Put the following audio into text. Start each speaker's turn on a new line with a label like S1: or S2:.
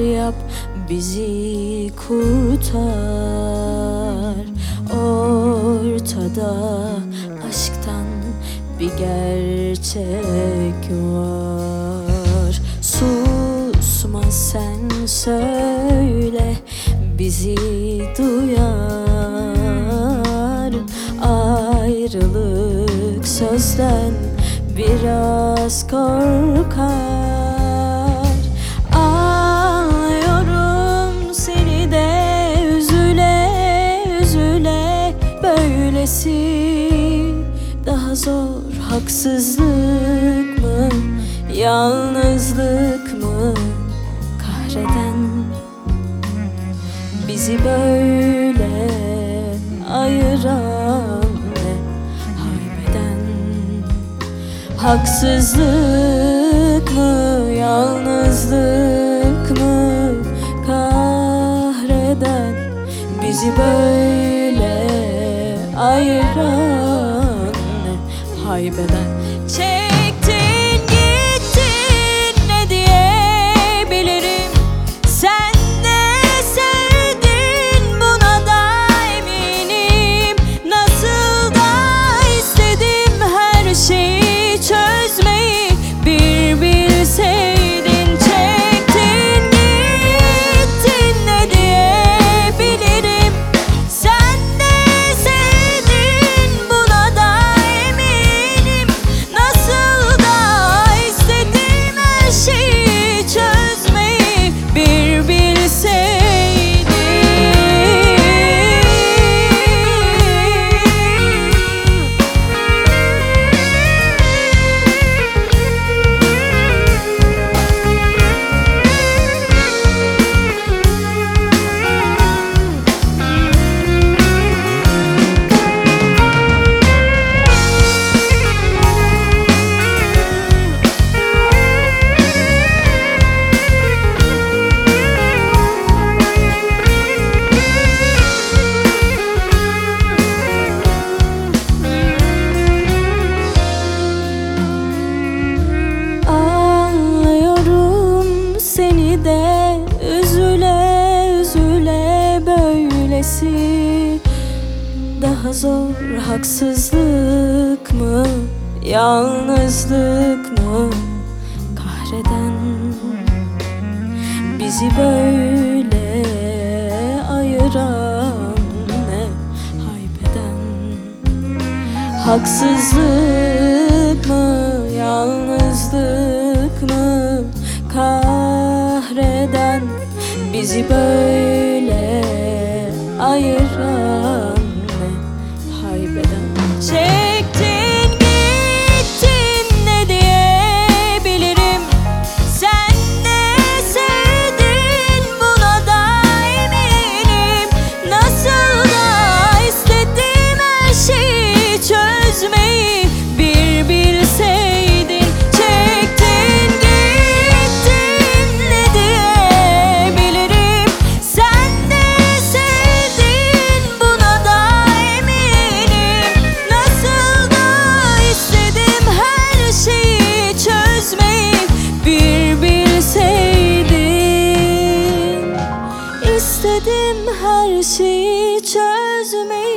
S1: yap, bizi kurtar. Ortada aşktan bir gerçek var. Susma sen, söyle, bizi duyar. Ayrılık sözden biraz korkar. Anlıyorum seni de, üzüle üzüle böylesi daha zor. Haksızlık mı, yalnızlık mı kahreden, bizi böyle ayıran ve haybeden? Haksızlık mı, yalnızlık mı kahreden, bizi böyle ayıran ve haybeden? Çektin gittin, ne diyebilirim? Sen de sevdin, buna da eminim. Nasıl da istedim her şeyi çözmeyi, bir bilseydin. Çektin gittin, ne diyebilirim? Sen de sevdin, buna da eminim. Nasıl da istedim her şeyi çözmeyi, bir bilseydin. Anlıyorum seni de, üzüle üzüle böylesi daha zor. Haksızlık mı, yalnızlık mı kahreden, bizi böyle ayıran ve haybeden? Haksızlık mı, yalnızlık mı kahreden, bizi böyle ayıran ve haybeden? Çektin gittin, ne diyebilirim? Sen de sevdin, buna da eminim. Nasıl da istedim her şeyi çözmeyi, bir bilseydin. Çektin gittin, ne diyebilirim? Sen de sevdin, buna da eminim. Nasıl da istedim her şeyi çözmeyi, bir bilseydin. İstedim her şeyi çözmeyi,